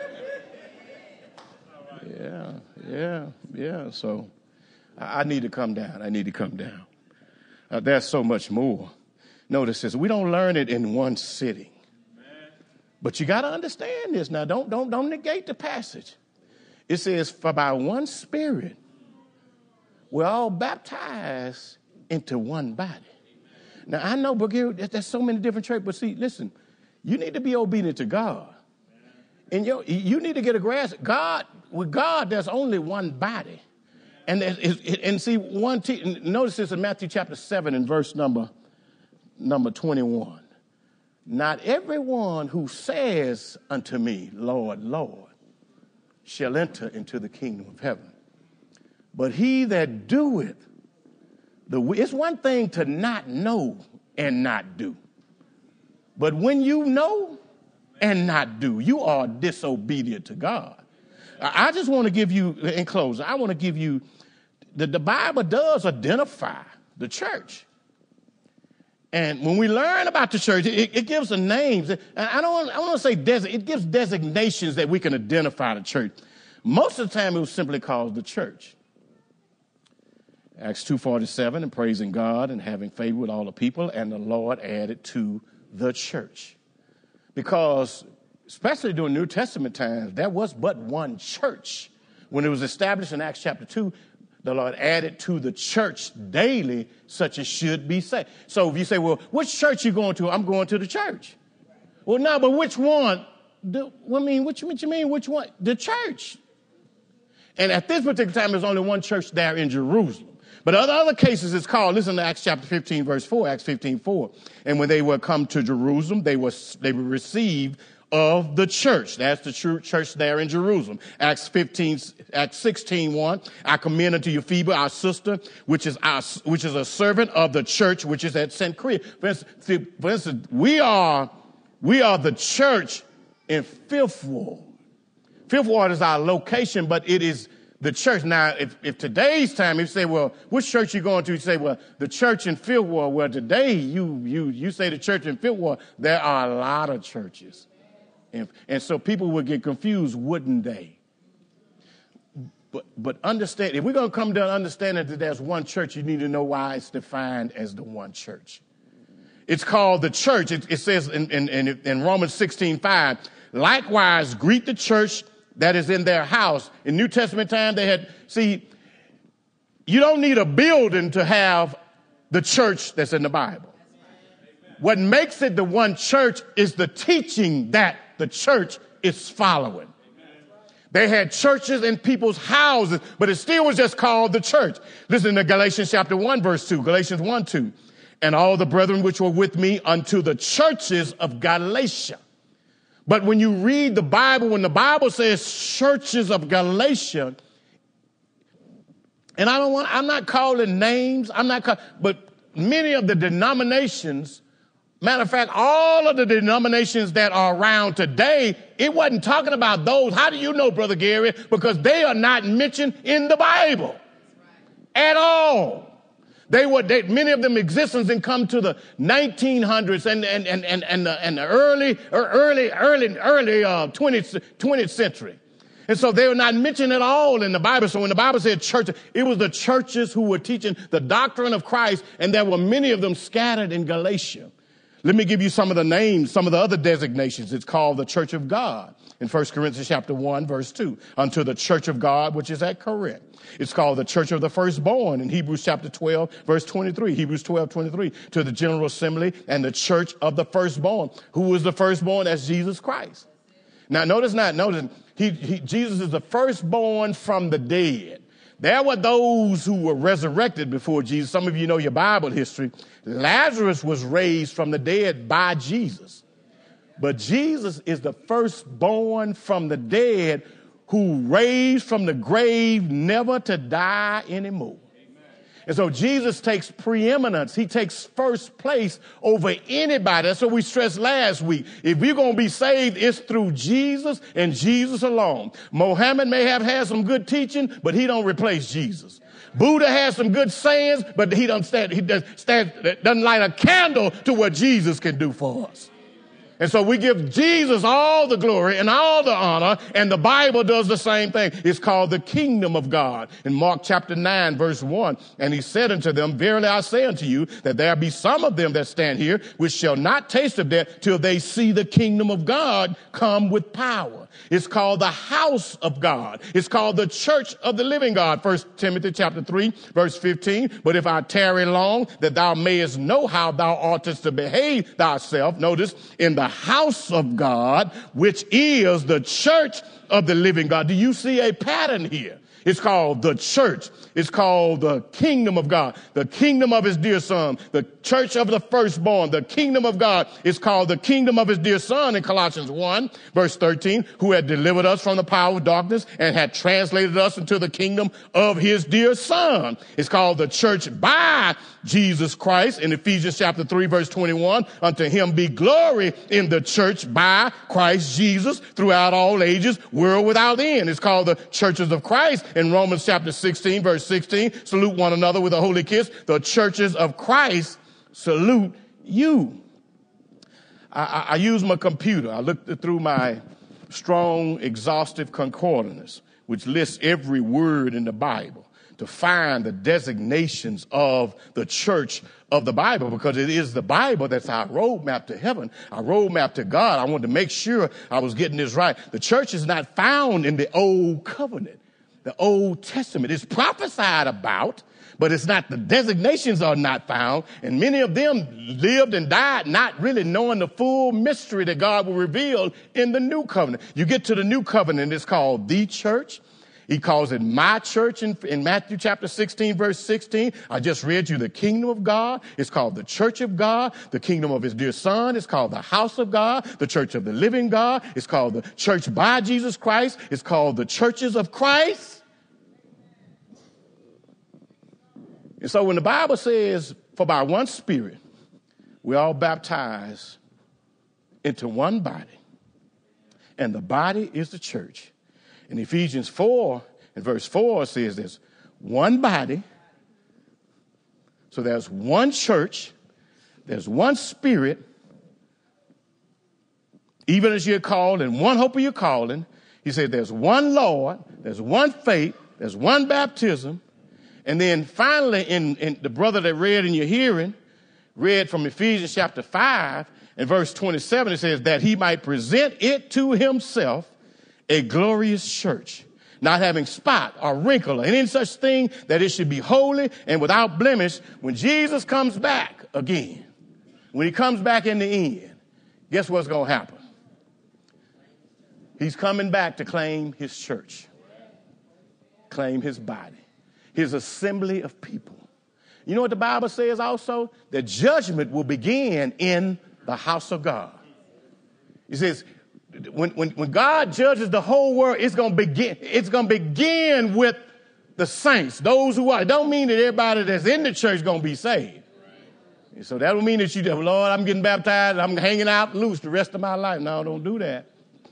Yeah, yeah, yeah, so I, I need to come down, I need to come down. Uh, there's so much more. Notice this, we don't learn it in one sitting. But you got to understand this. Now, don't, don't, don't negate the passage. It says, for by one Spirit, we're all baptized into one body. Now, I know, but there's so many different churches. But see, listen, you need to be obedient to God. And you, you need to get a grasp. God, with God, there's only one body. And, and see, one. T- notice this in Matthew chapter seven and verse number, number twenty-one. Not everyone who says unto me, Lord, Lord, shall enter into the kingdom of heaven. But he that doeth the will. It's one thing to not know and not do. But when you know and not do, you are disobedient to God. I just want to give you, in closing, I want to give you, the, the Bible does identify the church. And when we learn about the church, it, it gives the names. And I don't want, I want to say des- it gives designations that we can identify the church. Most of the time, it was simply called the church. Acts two forty-seven, and praising God and having favor with all the people, and the Lord added to the church. Because, especially during New Testament times, there was but one church. When it was established in Acts chapter two, the Lord added to the church daily such as should be saved. So if you say, well, which church you going to? I'm going to the church. Well, no, but which one? The, I mean, what you, what you mean, which one? The church. And at this particular time, there's only one church there in Jerusalem. But other other cases, it's called, listen to Acts chapter fifteen, verse four, Acts fifteen, four. And when they were come to Jerusalem, they were, they were received of the church. That's the true church there in Jerusalem. Acts fifteen, Acts sixteen, one. I commend unto you Phoebe, our sister, which is our, which is a servant of the church, which is at Cenchrea. For instance, for instance, we are, we are the church in Fifth Ward. Fifth Ward is our location, but it is the church. Now, if, if today's time, if you say, well, which church you going to? You say, well, the church in Fifth Ward. Well, today you, you, you say the church in Fifth Ward. There are a lot of churches. And, and so people would get confused, wouldn't they? But, but understand, if we're going to come to an understanding that there's one church, you need to know why it's defined as the one church. It's called the church. It, it says in, in, in, in Romans sixteen, five, likewise greet the church that is in their house. In New Testament time, they had, see, you don't need a building to have the church that's in the Bible. What makes it the one church is the teaching that the church is following. They had churches in people's houses, but it still was just called the church. Listen to Galatians chapter one, verse two, Galatians one, two. And all the brethren which were with me unto the churches of Galatia. But when you read the Bible, when the Bible says churches of Galatia, and I don't want, I'm not calling names, I'm not, call, but many of the denominations, matter of fact, all of the denominations that are around today, it wasn't talking about those. How do you know, Brother Gary? Because they are not mentioned in the Bible at all. They were, they, many of them existence didn't come to the nineteen hundreds and, and, and, and, and, the, and the early, or early, early, early, uh, twentieth, twentieth century. And so they were not mentioned at all in the Bible. So when the Bible said church, it was the churches who were teaching the doctrine of Christ, and there were many of them scattered in Galatia. Let me give you some of the names, some of the other designations. It's called the Church of God in First Corinthians chapter one, verse two, unto the Church of God, which is at Corinth. It's called the Church of the Firstborn in Hebrews chapter twelve, verse twenty-three, Hebrews twelve, twenty-three, to the General Assembly and the Church of the Firstborn. Who is the firstborn? That's Jesus Christ. Now, notice not, notice, he, he, Jesus is the firstborn from the dead. There were those who were resurrected before Jesus. Some of you know your Bible history. Lazarus was raised from the dead by Jesus. But Jesus is the firstborn from the dead who raised from the grave never to die anymore. And so Jesus takes preeminence. He takes first place over anybody. That's what we stressed last week. If you're going to be saved, it's through Jesus and Jesus alone. Mohammed may have had some good teaching, but he don't replace Jesus. Buddha has some good sayings, but he doesn't stand, he does, stand, doesn't light a candle to what Jesus can do for us. And so we give Jesus all the glory and all the honor, and the Bible does the same thing. It's called the kingdom of God. In Mark chapter nine, verse one, and he said unto them, verily I say unto you, that there be some of them that stand here, which shall not taste of death till they see the kingdom of God come with power. It's called the house of God. It's called the church of the living God. First Timothy chapter three, verse fifteen, but if I tarry long, that thou mayest know how thou oughtest to behave thyself, notice, in the house of God, which is the church of the living God. Do you see a pattern here? It's called the church. It's called the kingdom of God, the kingdom of his dear son, the church of the firstborn, the kingdom of God. It's called the kingdom of his dear son in Colossians one, verse thirteen, who had delivered us from the power of darkness and had translated us into the kingdom of his dear son. It's called the church by Jesus Christ in Ephesians chapter three, verse twenty-one. Unto him be glory in the church by Christ Jesus throughout all ages, world without end. It's called the churches of Christ in Romans chapter sixteen, verse sixteen. Salute one another with a holy kiss. The churches of Christ salute you. I, I, I use my computer. I looked through my strong, exhaustive concordance, which lists every word in the Bible, to find the designations of the church of the Bible, because it is the Bible that's our roadmap to heaven, our roadmap to God. I wanted to make sure I was getting this right. The church is not found in the old covenant, the Old Testament. It's prophesied about, but it's not, the designations are not found. And many of them lived and died not really knowing the full mystery that God will reveal in the new covenant. You get to the new covenant, it's called the church. He calls it my church in, in Matthew chapter sixteen, verse sixteen. I just read you the kingdom of God. It's called the church of God, the kingdom of his dear son. It's called the house of God, the church of the living God. It's called the church by Jesus Christ. It's called the churches of Christ. And so when the Bible says, for by one Spirit, we're all baptized into one body, and the body is the church. In Ephesians four, and verse four says there's one body, so there's one church, there's one Spirit, even as you're called, and one hope of your calling. He said there's one Lord, there's one faith, there's one baptism. And then finally, in, in the brother that read in your hearing, read from Ephesians chapter five and verse twenty-seven, it says that he might present it to himself a glorious church, not having spot or wrinkle or any such thing, that it should be holy and without blemish when Jesus comes back again. When he comes back in the end, guess what's going to happen? He's coming back to claim his church, claim his body, his assembly of people. You know what the Bible says also? That judgment will begin in the house of God. It says, When, when, when God judges the whole world, it's going to begin, it's going to begin with the saints, those who are. It don't mean that everybody that's in the church is going to be saved. Right. So that don't mean that you, Lord, I'm getting baptized, I'm hanging out loose the rest of my life. No, don't do that.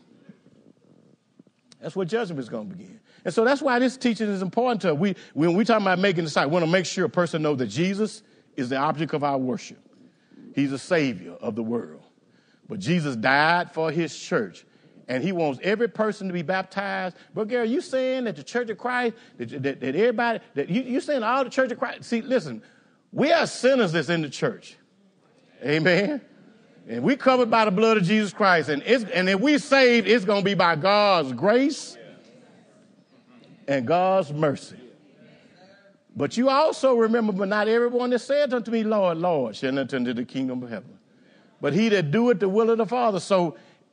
That's where judgment is going to begin. And so that's why this teaching is important to us. We, when we talk about making disciples, we want to make sure a person knows that Jesus is the object of our worship. He's the Savior of the world. But Jesus died for his church, and he wants every person to be baptized. But Gary, you saying that the Church of Christ, that, that, that everybody, that you, you saying all the Church of Christ? See, listen, we are sinners that's in the church. Amen. And we covered by the blood of Jesus Christ. And, it's, and if we saved, it's going to be by God's grace and God's mercy. But you also remember, but not everyone that said unto me, Lord, Lord, shall enter into the kingdom of heaven, but he that doeth the will of the Father. So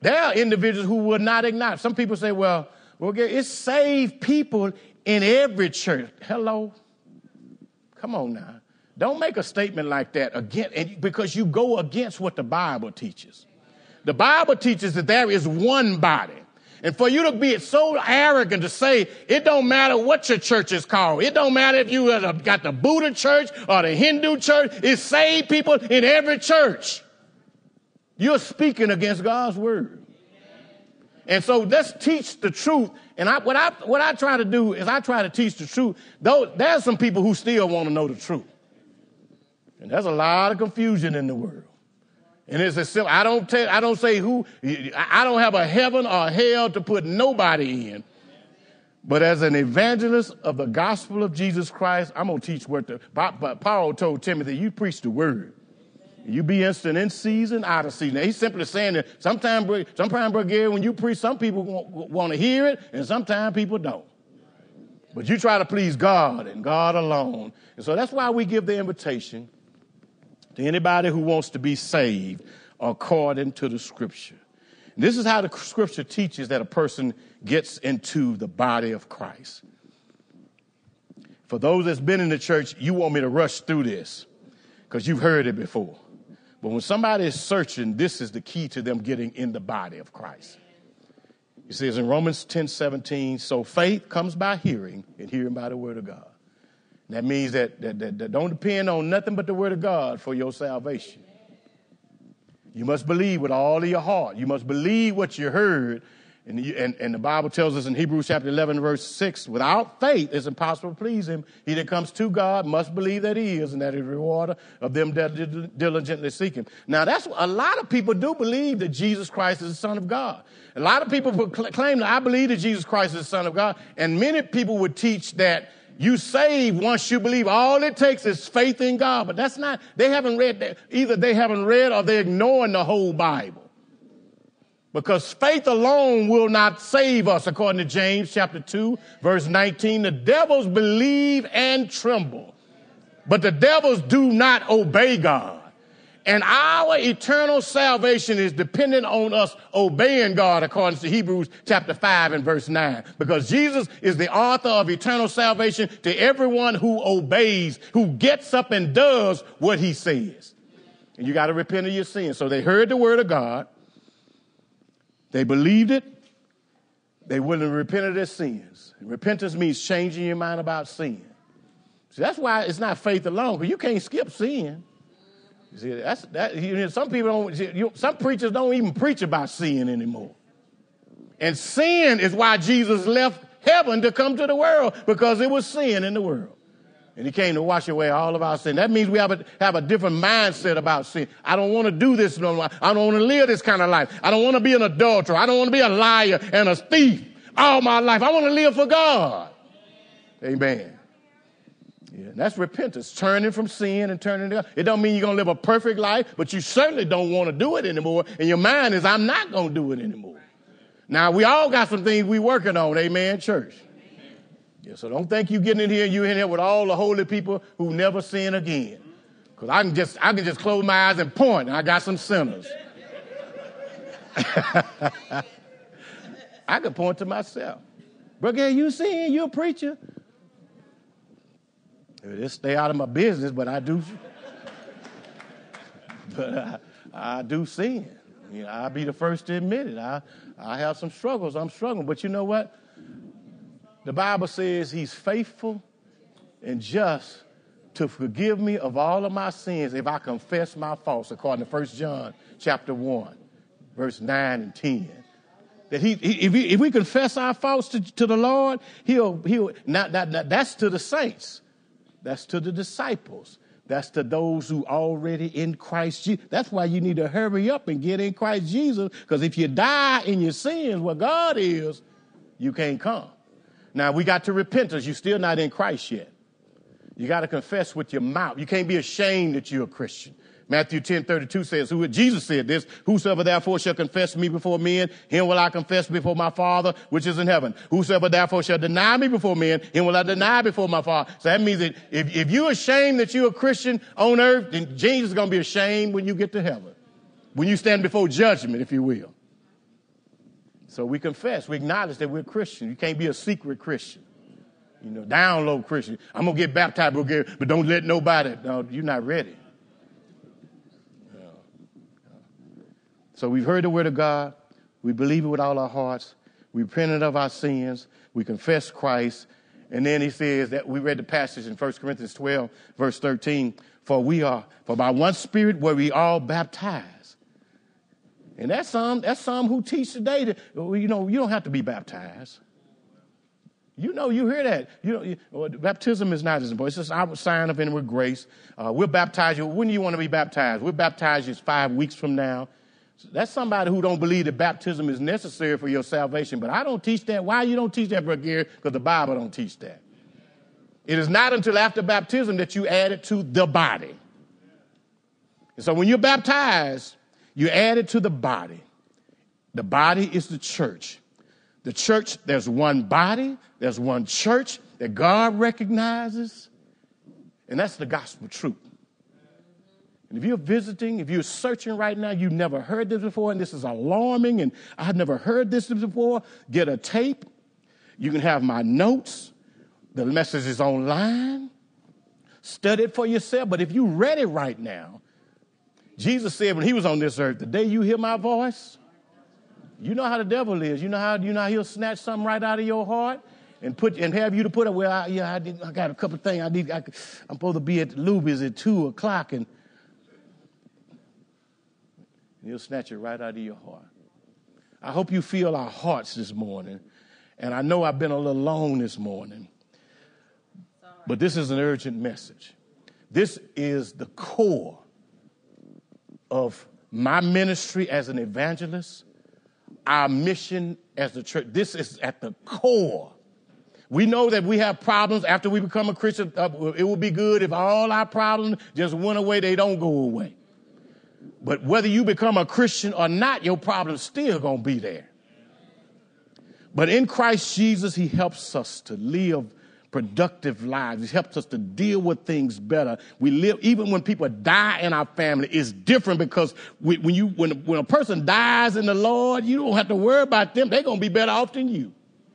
There are individuals who will not acknowledge. Some people say, well, well, it's saved people in every church. Hello? Come on now. Don't make a statement like that again, because you go against what the Bible teaches. The Bible teaches that there is one body. And for you to be so arrogant to say, it don't matter what your church is called. It don't matter if you got the Buddha church or the Hindu church. It's saved people in every church. You're speaking against God's word. And so let's teach the truth. And I, what I what I try to do is I try to teach the truth. Though there's some people who still want to know the truth. And there's a lot of confusion in the world. And it's a simple, I don't tell, I don't say who, I don't have a heaven or a hell to put nobody in. But as an evangelist of the gospel of Jesus Christ, I'm going to teach what the, Paul told Timothy, you preach the word. You be instant in season, out of season. Now, he's simply saying that sometimes, sometimes, Brother Gary, when you preach, some people want to hear it, and sometimes people don't. But you try to please God and God alone. And so that's why we give the invitation to anybody who wants to be saved according to the scripture. And this is how the scripture teaches that a person gets into the body of Christ. For those that's been in the church, you want me to rush through this because you've heard it before. But when somebody is searching, this is the key to them getting in the body of Christ. It says in Romans ten seventeen, so faith comes by hearing, and hearing by the word of God. And that means that, that, that, that don't depend on nothing but the word of God for your salvation. You must believe with all of your heart. You must believe what you heard. And, you, and, and the Bible tells us in Hebrews chapter eleven, verse six, without faith it's impossible to please him. He that comes to God must believe that he is, and that he is a rewarder of them that diligently seek him. Now, that's a lot of people do believe that Jesus Christ is the Son of God. A lot of people claim that I believe that Jesus Christ is the Son of God. And many people would teach that you save once you believe. All it takes is faith in God. But that's not, they haven't read that. Either they haven't read or they're ignoring the whole Bible. Because faith alone will not save us, according to James chapter two, verse nineteen. The devils believe and tremble, but the devils do not obey God. And our eternal salvation is dependent on us obeying God, according to Hebrews chapter five and verse nine. Because Jesus is the author of eternal salvation to everyone who obeys, who gets up and does what he says. And you got to repent of your sins. So they heard the word of God. They believed it. They wouldn't repent of their sins. Repentance means changing your mind about sin. See, that's why it's not faith alone, because you can't skip sin. You see, that's, that, you know, some people don't, you, some preachers don't even preach about sin anymore. And sin is why Jesus left heaven to come to the world, because it was sin in the world. And he came to wash away all of our sin. That means we have a, have a different mindset about sin. I don't want to do this no more. I don't want to live this kind of life. I don't want to be an adulterer. I don't want to be a liar and a thief all my life. I want to live for God. Amen. Yeah, that's repentance, turning from sin and turning to God. It don't mean you're going to live a perfect life, but you certainly don't want to do it anymore. And your mind is, I'm not going to do it anymore. Now, we all got some things we working on. Amen, church. Yeah, so don't think you getting in here and you in here with all the holy people who never sin again. Because I can just I can just close my eyes and point, and I got some sinners. I can point to myself. Brother, you sin, you a preacher. Just stay out of my business, but I do. But I, I do sin. You know, I'll be the first to admit it. I I have some struggles. I'm struggling, but you know what? The Bible says he's faithful and just to forgive me of all of my sins if I confess my faults, according to First John chapter one, verse nine and ten. That he, he, if, he if we confess our faults to, to the Lord, he'll, he'll not, not, not, that's to the saints. That's to the disciples. That's to those who already in Christ Jesus. That's why you need to hurry up and get in Christ Jesus, because if you die in your sins where God is, you can't come. Now, we got to repentance. You're still not in Christ yet. You got to confess with your mouth. You can't be ashamed that you're a Christian. Matthew ten thirty-two says, who Jesus said this, whosoever therefore shall confess me before men, him will I confess before my Father which is in heaven. Whosoever therefore shall deny me before men, him will I deny before my Father. So that means that if, if you're ashamed that you're a Christian on earth, then Jesus is going to be ashamed when you get to heaven. When you stand before judgment, if you will. So we confess, we acknowledge that we're Christian. You can't be a secret Christian. You know, down low Christian. I'm going to get baptized, but don't let nobody. No, you're not ready. No. No. So we've heard the word of God. We believe it with all our hearts. We repented of our sins. We confess Christ. And then he says that we read the passage in First Corinthians twelve, verse thirteen. For we are, for by one Spirit were we all baptized. And that's some, that's some who teach today that, you know, you don't have to be baptized. You know, you hear that. You know, you, well, baptism is not as important. It's just our sign of inward grace. Uh, we'll baptize you. When do you want to be baptized? We'll baptize you five weeks from now. So that's somebody who don't believe that baptism is necessary for your salvation. But I don't teach that. Why you don't teach that, Brother Gary? Because the Bible don't teach that. It is not until after baptism that you add it to the body. And so when you're baptized, you add it to the body. The body is the church. The church, there's one body, there's one church that God recognizes, and that's the gospel truth. And if you're visiting, if you're searching right now, you've never heard this before, and this is alarming, and I've never heard this before, get a tape. You can have my notes. The message is online. Study it for yourself. But if you're ready right now, Jesus said when he was on this earth, the day you hear my voice, you know how the devil is. You know how you know how he'll snatch something right out of your heart and put and have you to put it. Well, I, yeah, I, did, I got a couple of things I need. I, I'm supposed to be at the Luby's at two o'clock, and he'll snatch it right out of your heart. I hope you feel our hearts this morning, and I know I've been a little long this morning, but this is an urgent message. This is the core of my ministry as an evangelist. Our mission as the church, this is at the core. We know that we have problems after we become a Christian. Uh, it would be good if all our problems just went away. They don't go away. But whether you become a Christian or not, your problem's still going to be there. But in Christ Jesus, he helps us to live productive lives. He helps us to deal with things better. We live, even when people die in our family, it's different because we, when you when, when a person dies in the Lord, you don't have to worry about them. They're going to be better off than you.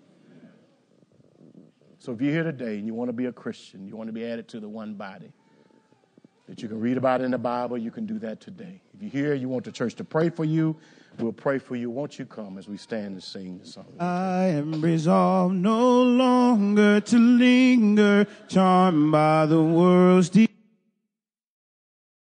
So if you're here today and you want to be a Christian, you want to be added to the one body that you can read about in the Bible, you can do that today. If you're here, you want the church to pray for you, we'll pray for you. Won't you come as we stand and sing the song? I am resolved no longer to linger, charmed by the world's deep.